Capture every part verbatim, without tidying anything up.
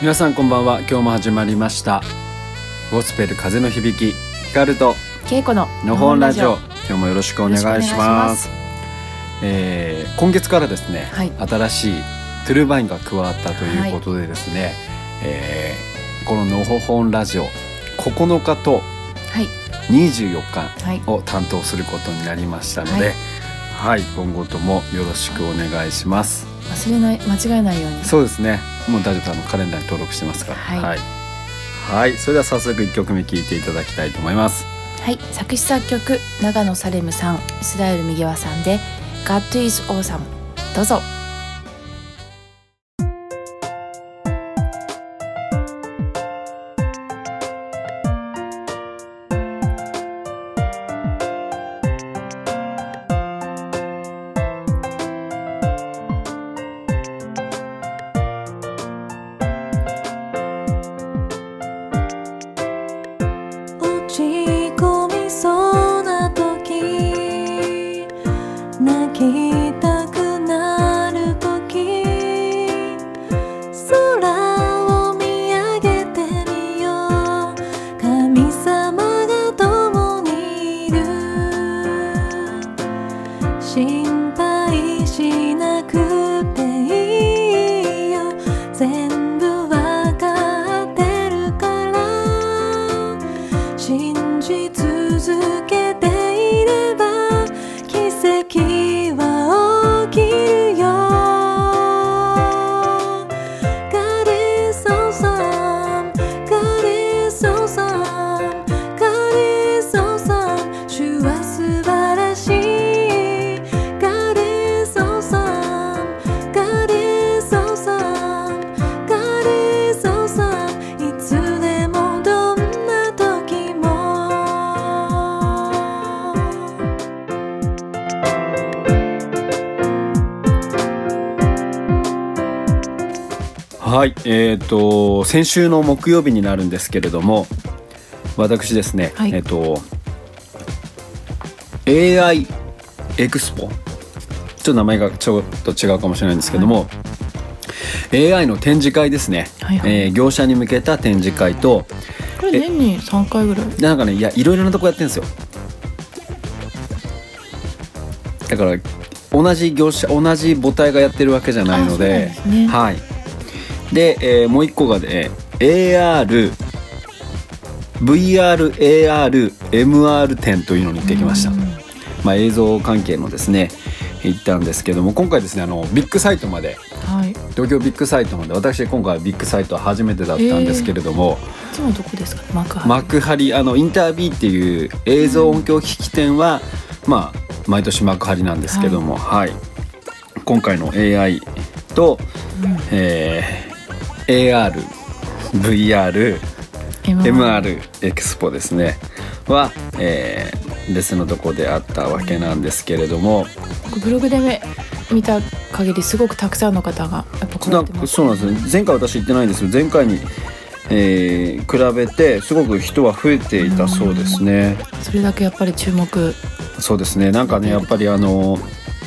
皆さんこんばんは。今日も始まりましたゴスペル風の響き、ヒカルとケイコののほんラジオ。今日もよろしくお願いします。えー、今月からですね、はい、新しいトゥルーバインが加わったということでですね、はい、えー、こののほんラジオここのかとにじゅうよっかを担当することになりましたので、はいはい、今後ともよろしくお願いします。 忘れない、間違えないように。 そうですね、もう大丈夫、あのカレンダーに登録してますから。はい、はいはい、それでは早速いっきょくめ聴いていただきたいと思います。 はい、作詞作曲長野サレムさん、イスラエル右輪さんで God is awesome。 どうぞ。 はい、えーと先週の木曜日になるんですけれども、私ですね、はい、えーと エーアイ エクスポ、ちょっと名前がちょっと違うかもしれないんですけども、はい、エーアイ の展示会ですね、はいはい、えー、業者に向けた展示会と、 これ年にさんかいぐらいなんかね、いや、いろいろなとこやってるんですよ。だから同じ業者、同じ母体がやってるわけじゃないので、 そうなんですね、 はい。で、えー、もう一個がね エーアール、ブイアール、エーアール、エムアール 展というのに行ってきました。まあ、映像関係のですね行ったんですけども、今回ですね、あのビッグサイトまで、はい、東京ビッグサイトまで、私今回ビッグサイトは初めてだったんですけれども、 いつもどこですかね、幕張。 幕張、あのインタービーっていう映像音響機器店は、まあ毎年幕張なんですけども、はい、はい、今回の エーアイ と、うん、えーエーアール、ブイアール、エムアール エクスポですねは、えー、別のとこであったわけなんですけれども、 ブログで見た限りすごくたくさんの方がやっぱ来られてますね。 そうなんですね。前回私行ってないんですけど、前回に、えー、比べてすごく人は増えていたそうですね。 それだけやっぱり注目。 そうですね、なんかね、やっぱりあの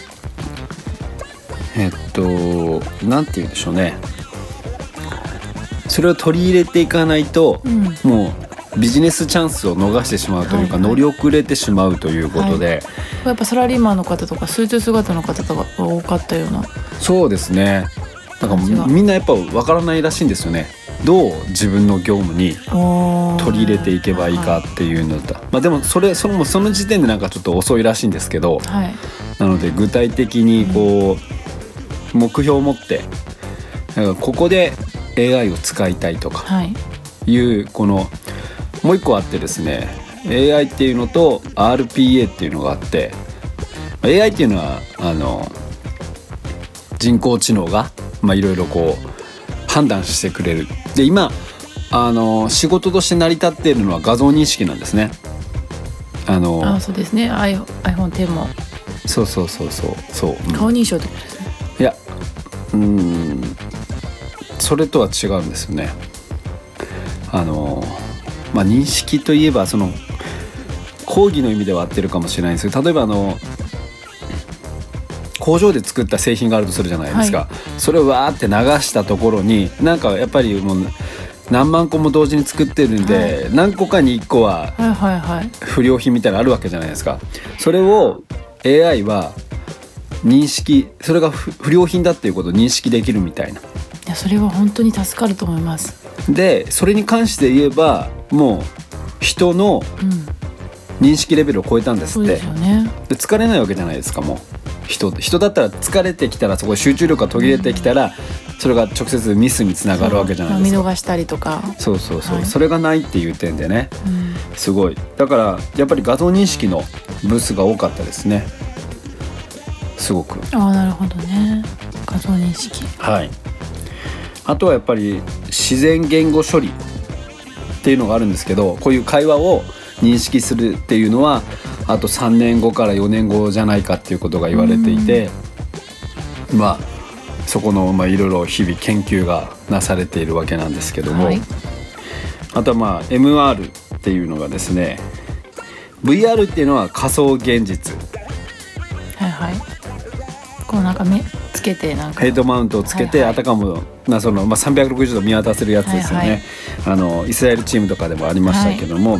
えっとなんて言うんでしょうね、それを取り入れていかないと、うん、もうビジネスチャンスを逃してしまうというか、はいはい、乗り遅れてしまうということで、はい、 やっぱサラリーマンの方とかスーツ姿の方とか多かったような。 そうですね、なんかみんなやっぱ分からないらしいんですよね、どう自分の業務に取り入れていけばいいかっていうのだ、はい、まあ、でもそれそのその時点でなんかちょっと遅いらしいんですけど、はい、なので具体的にこう、うん、目標を持って、なんかここでエーアイ を使いたいとかいう、はい、このもう一個あってですね、 エーアイ っていうのと アールピーエー っていうのがあって、 エーアイ っていうのはあの人工知能がまあいろいろこう判断してくれる。で、今あの仕事として成り立っているのは画像認識なんですね。あのあ、そうですね、 アイフォンテン もそうそうそうそうそう、 うん、顔認証ってことですね。 いや、うーんそれとは違うんですよね。あの、まあ、認識といえばその講義の意味では合ってるかもしれないんですけど、例えばあの工場で作った製品があるとするじゃないですか、はい、それをわーって流したところになんかやっぱりもう何万個も同時に作ってるんで、はい、何個かにいっこは不良品みたいなのあるわけじゃないですか。それを エーアイ は認識、それが不良品だっていうことを認識できるみたいな。いやそれは本当に助かると思います。 でそれに関して言えばもう人の認識レベルを超えたんですって、うん、そうですよね。で疲れないわけじゃないですか。もう 人, 人だったら疲れてきたらそこで集中力が途切れてきたら、うん、それが直接ミスにつながるわけじゃないですか。 見逃したりとか。 そうそうそう、はい、それがないっていう点でね、うん、すごい。だからやっぱり画像認識のブースが多かったですね。すごく。 ああなるほどね。画像認識。 はい。あとはやっぱり自然言語処理っていうのがあるんですけど、こういう会話を認識するっていうのはあとさんねんごからよねんごじゃないかっていうことが言われていて、まあそこのまあいろいろ日々研究がなされているわけなんですけども、はい、あとはまあ エムアール っていうのがですね、 ブイアール っていうのは仮想現実。 はいはい。こうなんか目つけてなんかヘッドマウントをつけて、はいはい、あたかもなその、まあ、さんびゃくろくじゅうど見渡せるやつですよね、はいはい、あのイスラエルチームとかでもありましたけども、はい、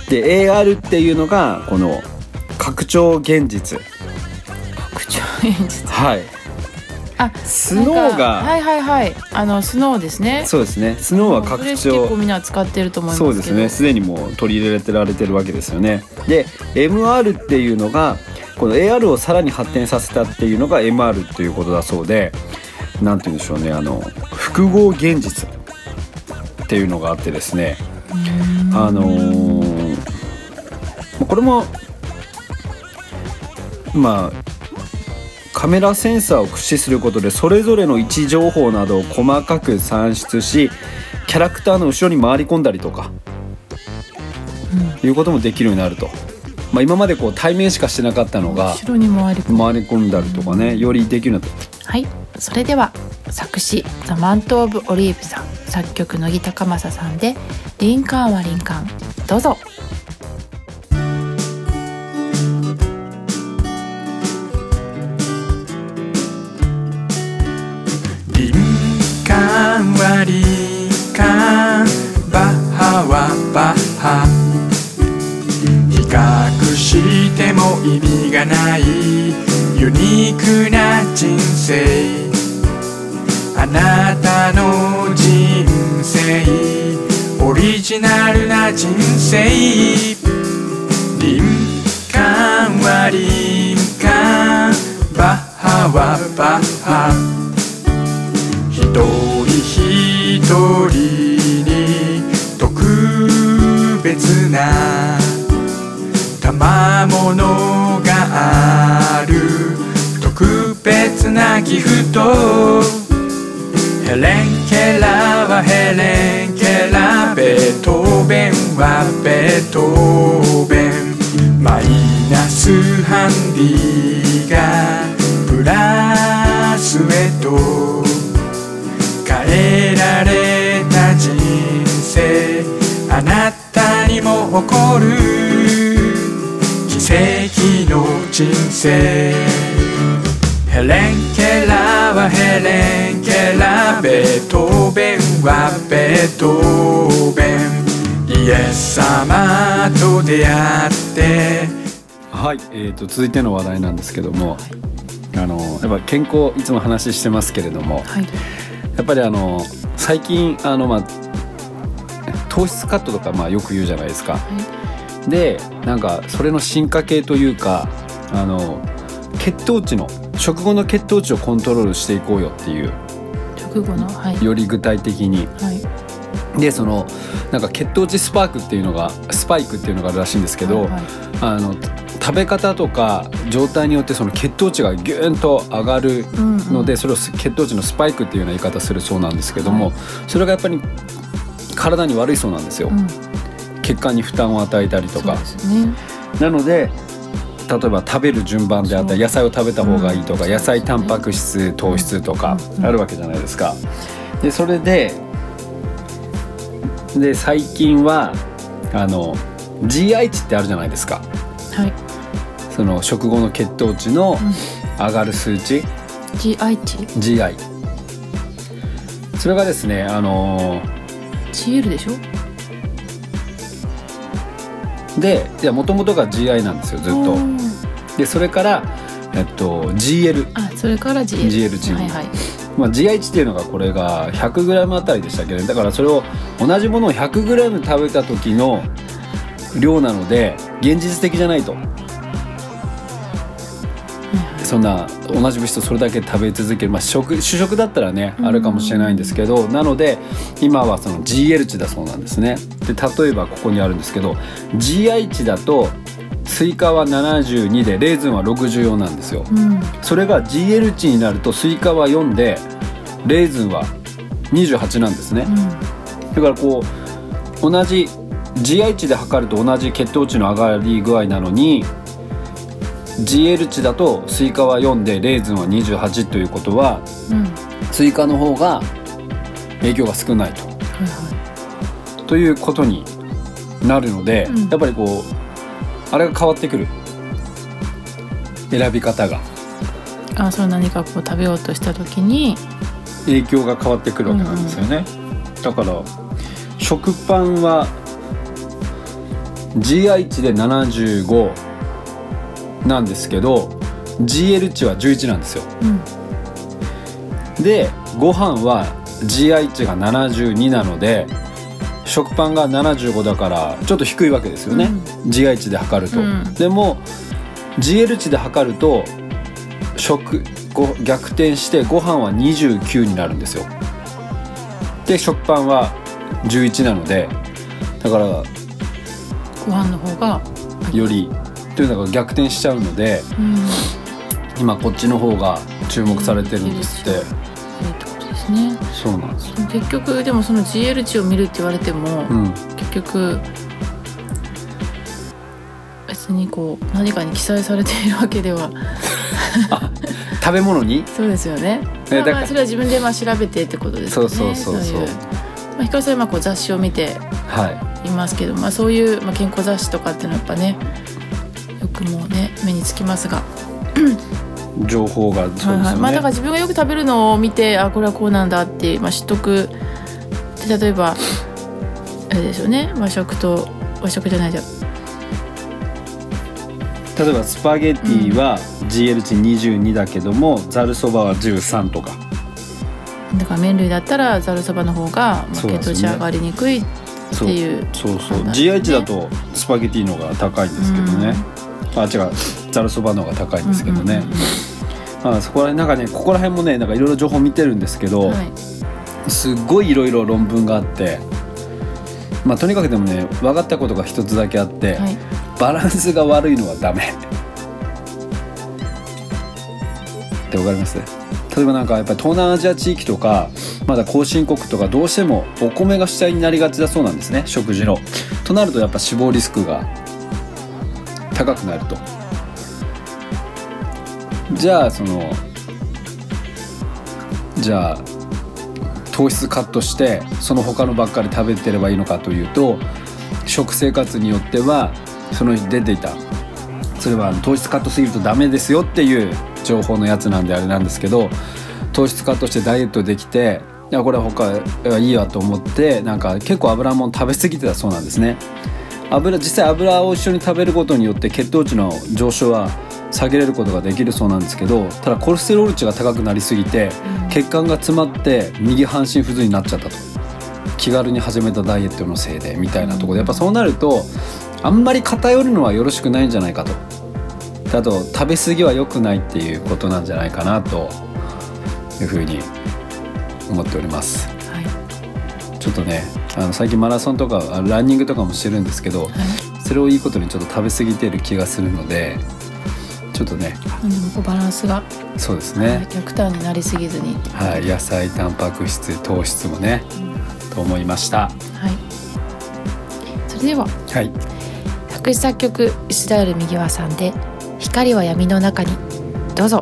で エーアール っていうのがこの拡張現実。 拡張現実。 はい。 あ、 スノーがはいはいはい、あのスノーですね。 そうですね。スノーは拡張。 結構みんな使ってると思いますけど。 そうですね。すでにもう取り入れられてるわけですよね。で エムアール っていうのがこの エーアール をさらに発展させたっていうのが エムアール ということだそうで、なんて言うんでしょうね、あの複合現実っていうのがあってですね、あのー、これもまあカメラセンサーを駆使することでそれぞれの位置情報などを細かく算出し、キャラクターの後ろに回り込んだりとか、うん、いうこともできるようになると。まあ、今までこう対面しかしてなかったのが後ろに回り込ん回り込んだりとかね、よりできるようになった。 はい、それでは作詞ザ・マント・オブ・オリーブさん、作曲乃木高政さんでリンカーンはリンカーン、どうぞ。 リンカーンはリンカーン、バッハはバッハ、比較しても意味がないユニークな人生、あなたの人生オリジナルな人生。リンカーンはリンカーン、バッハはバッハ、一人一人に特別な賜物がある特別なギフト。ヘレンケラはヘレンケラ、ベートーベンはベートーベン、マイナスハンディがプラスへと変えられた人生、あなたにも誇る奇跡の人生。ヘレンケラはヘレンケラ、ベートーベンはベートーベン、イエス様と出会って。 はい、えーと続いての話題なんですけども、はい、あのやっぱ健康いつも話してますけれども、はい、やっぱりあの最近あの、まあ、糖質カットとかまあよく言うじゃないですか、はい、でなんかそれの進化系というか、あの血糖値の食後の血糖値をコントロールしていこうよっていう、 食後の、はい、 より具体的に、はい、でそのなんか血糖値スパークっていうのがスパイクっていうのがあるらしいんですけど、はいはい、あの食べ方とか状態によってその血糖値がギューンと上がるので、うんうん、それを血糖値のスパイクっていうような言い方するそうなんですけども、はい、それがやっぱり体に悪いそうなんですよ、うん、血管に負担を与えたりとか、そうですね、なので例えば食べる順番であったり野菜を食べた方がいいとか、うん、野菜タンパク質糖質とかあるわけじゃないですか。でそれでで最近はあの ジーアイ 値ってあるじゃないですか、はい、その食後の血糖値の、 上がる数値ジーアイ 値ジーアイ、 それがですねあのー、 ジーエル でしょ。 でいや元々が ジーアイ なんですよずっと。でそれからえっと ジーエル、 あそれから ジーエルジーエル 値、 はいはい、 まあ、ジーアイ 値っていうのがこれが ひゃくグラム あたりでしたっけど、ね、だからそれを同じものを ひゃくグラム 食べた時の量なので現実的じゃないと、そんな同じ物質をそれだけ食べ続ける、まあ、食主食だったらねあるかもしれないんですけど、なので今はその ジーエル 値だそうなんですね。で例えばここにあるんですけど ジーアイ 値だとスイカはななじゅうにでレーズンはろくじゅうよんなんですよ、うん、それが ジーエル 値になるとスイカはよんでレーズンはにじゅうはちなんですね、うん、だからこう同じ ジーアイ 値で測ると同じ血糖値の上がり具合なのに ジーエル 値だとスイカはよんでレーズンはにじゅうはちということは、うん、スイカの方が影響が少ないと、はいはい、ということになるので、うん、やっぱりこうあれが変わってくる選び方があそう何かこう食べようとした時に影響が変わってくるわけなんですよね、うんうん、だから食パンは ジーアイ 値でななじゅうごなんですけど ジーエル 値はじゅういちなんですよ、うん、でご飯は ジーアイ 値がななじゅうになので食パンがななじゅうごだからちょっと低いわけですよね、うん、ジーアイ 値で測ると、うん、でも ジーエル 値で測ると食ご逆転してご飯はにじゅうきゅうになるんですよ。で食パンはじゅういちなのでだからご飯の方がよりというのが逆転しちゃうので、うん、今こっちの方が注目されてるんですって、 ね、 そうなんですよ。 結局でもその ジーエル 値を見るって言われても、うん、結局別にこう何かに記載されているわけではあ食べ物にそうですよね、まあ、まあそれは自分でまあ調べてってことですよね。 そうそうそうそう、 まあ、ひかるさんはまあこう雑誌を見ていますけど、はいまあ、そういうまあ健康雑誌とかっていうのはやっぱねよくもうね目につきますが情報がそうですよね、はいはいまあ、だから自分がよく食べるのを見てあこれはこうなんだって、まあ、知っとくで例えばあれですよね和食と和食じゃないじゃん例えばスパゲッティは ジーエル 値にじゅうにだけども、うん、ざるそばはじゅうさんとかだから麺類だったらざるそばの方が血糖値上がりにくいっていう、 そうそうそう、ね、ジーアイ 値だとスパゲッティの方が高いんですけどね、うん、あ違うざるそばの方が高いんですけどね、うんうんうんまあ、そこらなんかねここら辺もねなんかいろいろ情報見てるんですけど、はい、すっごいいろいろ論文があってまあとにかくでもね分かったことが一つだけあって、はい、バランスが悪いのはダメって分かります？例えばなんかやっぱり東南アジア地域とかまだ後進国とかどうしてもお米が主体になりがちだそうなんですね食事のとなるとやっぱ死亡リスクが高くなるとじゃあそのじゃあ糖質カットしてその他のばっかり食べてればいいのかというと食生活によってはその出ていたそれは糖質カットすぎるとダメですよっていう情報のやつなんであれなんですけど糖質カットしてダイエットできていやこれは他いいわと思ってなんか結構油もん食べ過ぎてたそうなんですね。油実際油を一緒に食べることによって血糖値の上昇は下げれることができるそうなんですけどただコレステロール値が高くなりすぎて、うん、血管が詰まって右半身不随になっちゃったと気軽に始めたダイエットのせいでみたいなところでやっぱそうなるとあんまり偏るのはよろしくないんじゃないかとあと食べ過ぎは良くないっていうことなんじゃないかなというふうに思っております、はい、ちょっとねあの最近マラソンとかランニングとかもしてるんですけど、はい、それをいいことにちょっと食べ過ぎてる気がするのでちょっとねでもこうバランスがそうですね、 はい、極端になりすぎずに、 はい、野菜タンパク質糖質もね、うん、と思いました、はい、 それでは、 はい、 作詞作曲イスラエル右輪さんで光は闇の中にどうぞ。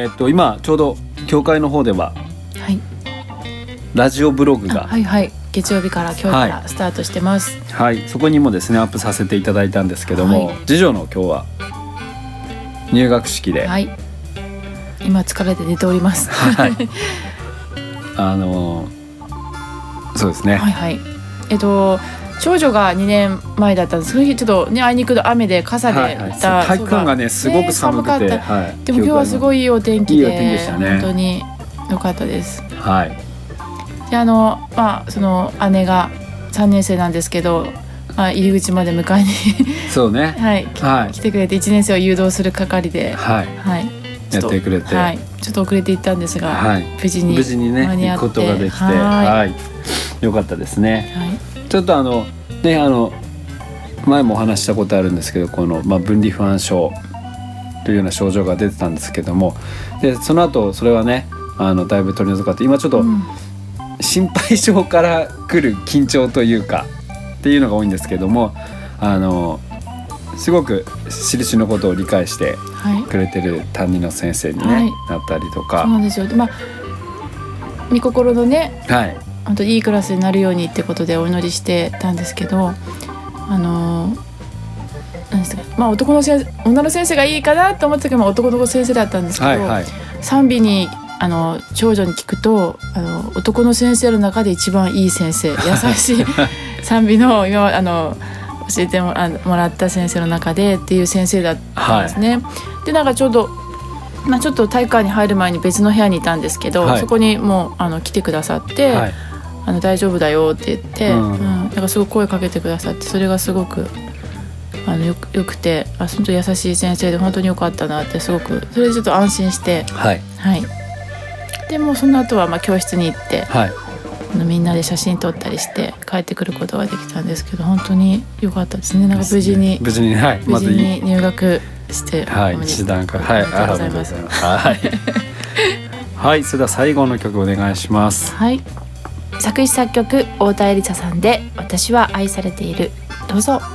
えっと今ちょうど教会の方でははいラジオブログが、 はいはい、月曜日から今日からスタートしてます。 はい、はい、そこにもですねアップさせていただいたんですけども、はい、次女の今日は入学式で、 はい、今疲れて寝ております。 はい、あのそうですね。 はいはい。えっと長女がにねんまえだったんです。その日ちょっとねあいにくの雨で傘で行った、 はいはい、体感がねすごく寒くて、ね、 寒かった、はい、でも今日はすごいいいお天気で、いいお天気でしたね。本当に良かったです。 はい。 であのまあその姉がさんねん生なんですけど、まあ、入り口まで迎えにそうね、 はいはい、来てくれていちねん生を誘導する係で、 はいはい、やってくれて、 はい、ちょっと遅れていったんですが、はい、無事に無事にね行くことができて、はいはい、よかったですね。はい、ちょっとあのねあの前もお話したことあるんですけどこの、まあ、分離不安症というような症状が出てたんですけども、でその後それはねあのだいぶ取り除かって今ちょっと、うん心配性から来る緊張というかっていうのが多いんですけども、あのすごく印のことを理解してくれてる担任の先生に、ねはい、なったりとか。 そうなんですよ。で、まあ、御心のね、 はい、 本当いいクラスになるようにってことでお祈りしてたんですけど、あのなんですか、まあ、男の先生女の先生がいいかなと思ったけど、まあ、男の先生だったんですけど、はいはい、賛美にあの長女に聞くとあの男の先生の中で一番いい先生、優しい賛美の今あの教えてもらった先生の中でっていう先生だったんですね。はい、でなんかちょうど、まあ、ちょっと体育館に入る前に別の部屋にいたんですけど、はい、そこにもうあの来てくださって、はい、あの大丈夫だよって言って、うんうん、なんかすごく声かけてくださって、それがすごくあのよく、よくて、あ本当優しい先生で本当によかったなってすごくそれでちょっと安心して、はいはいでもその後はまあ教室に行って、はい、あのみんなで写真撮ったりして帰ってくることができたんですけど、本当に良かったですね。なんか無事に無事に、はい、 無事に入学して、 はい、一段階、はい、ありがとうございます。はい、はい、それでは最後の曲お願いします。 はい、作詞作曲太田恵梨沙さんで私は愛されている、どうぞ。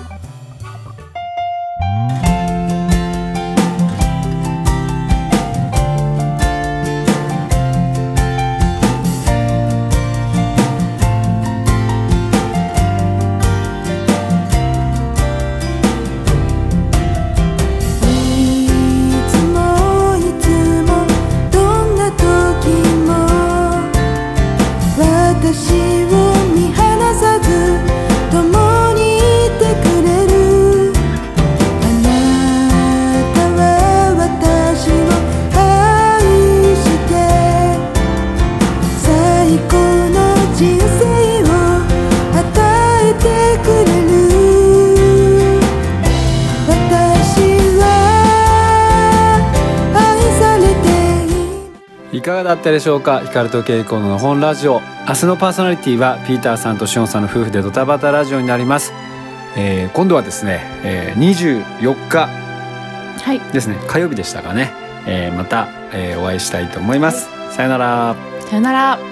いかがだったでしょうか。光と恵子の本ラジオ、明日のパーソナリティはピーターさんとシオンさんの夫婦でドタバタラジオになります。えー、今度はですね、えー、にじゅうよっかですね、はい、火曜日でしたかね、えー、また、えー、お会いしたいと思います。さよなら。 さよなら。